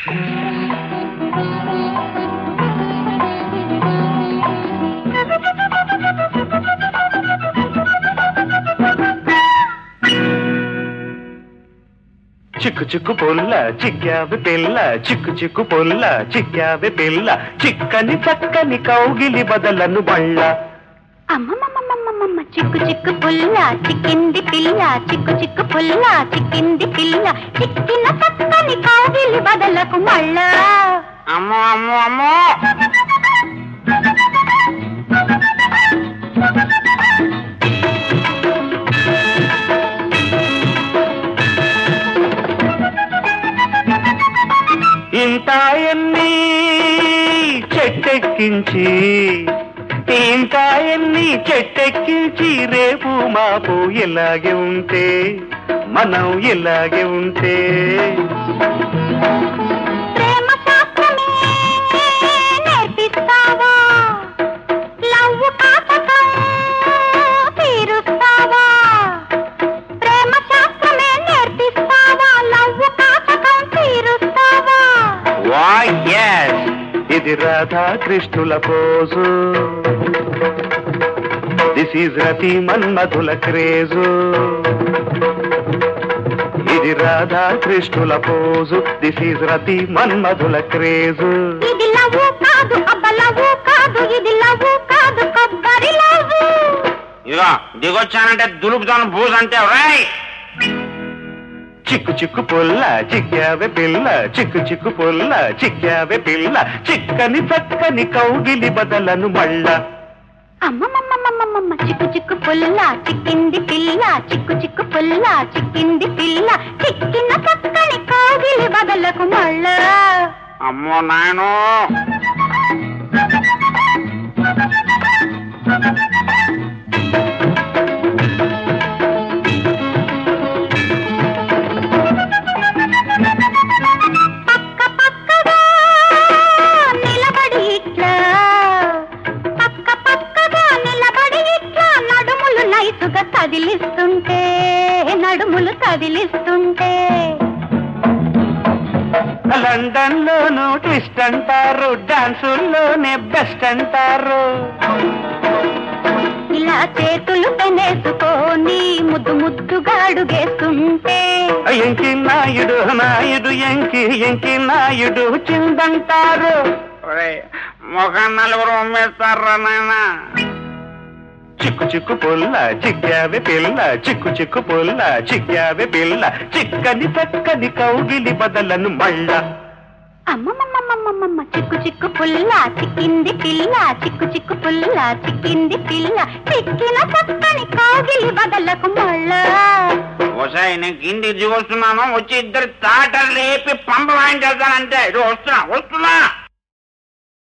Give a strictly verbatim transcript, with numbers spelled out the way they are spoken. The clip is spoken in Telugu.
చిక్కు చిక్కు పొల్ల చిక్కావి పిల్ల చిక్కు చిక్కు పొల్ల చిక్కావి పిల్ల చిక్కని చక్కని కౌగిలి బదలను బళ్ళ అమ్మమ్మమ్మమ్మమ్మమ్మ చిక్కు చిక్కు పుల్ల చిక్కింది పిల్ల చిక్కు చిక్కు పుల్ల చిక్కింది పిల్ల చిక్కిన చక్కని కౌగిలి బదలకు మళ్ళ అమ్మో అమ్మో అమ్మో ఇంతాయన్ని చెట్టెక్కించి ఇంతాయన్ని చెట్టెక్కించి రేపు మాపు ఇలాగే ఉంటే మనం ఇలాగే ఉంటే ప్రేమ శాస్త్రమే నేర్పిస్తావా లవ్వు కాటకం తీరుస్తావా ప్రేమ శాస్త్రమే నేర్పిస్తావా లవ్వు కాటకం తీరుస్తావా వాయ్ yes ఇది రాధా కృష్ణుల పోజు దిస్ ఈజ్ రతి మన్మధుల క్రేజు ఇది రాధా కృష్ణుల పోజు దిస్ ఈజ్ రతి మన్మధుల క్రేజు ఇది లవ్వు కాదు అబ్బ లవ్వు కాదు ఇది లవ్వు కాదు కొబ్బరి లవ్వు ఇదిగో దిగొచ్చానంటే దులుపుతాను బూజ్ అంటే రాయ్ చిక్కు చిక్కు పొల్ల చిక్కావే పిల్ల చిక్కు చిక్కు పొల్ల చిక్కావే పిల్ల చిక్కని చక్కని కౌగిలి బదలను మళ్ళ అమ్మమ్మమ్మమ్మమ్మమ్మ చిక్కు చిక్కు పుల్ల చిక్కింది పిల్ల చిక్కు చిక్కు పుల్ల చిక్కింది పిల్ల చిక్కిన చక్కని కౌగిలి బదలకు మళ్ళ అమ్మో నాయనో పక్క పక్కగా నిలబడి ఇట్లా పక్క పక్కగా నిలబడి ఇట్లా నడుములు నైసుగా కదిలిస్తుంటే నడుములు కదిలిస్తుంటే లండన్ లోను ట్విస్ట్ అంటారు డాన్సుల్లోనే బెస్ట్ అంటారు ఇలా చేతులు పెనేసుకొని ముద్దు ముద్దుగా అడుగేస్తుంటే ఎంకి నాయుడు నాయుడు ఎంకి ఎంకి నాయుడు చిందంటారు ముఖం నలుగురు ఉమ్మేస్తారా నాయన చిక్కు చిక్కు పొల్ల చిక్కావే పిల్ల చిక్కు చిక్కు పొల్ల చిక్కావే పిల్ల చిక్కని చక్కని కౌగిలి బదలను మళ్ళ అమ్మమ్మమ్మమ్మమ్మమ్మ చిక్కు చిక్కు పుల్ల చిక్కింది పిల్ల చిక్కు చిక్కు పుల్ల చిక్కింది పిల్ల చిక్కిన చక్కని కౌగిలి బదలకు మళ్ళ ఒకసారి నేను కిందికి దిగొస్తున్నాను వచ్చి ఇద్దరు తాటలు లేపి పంప వాయించేస్తానంటే ఇది వస్తున్నా వస్తున్నా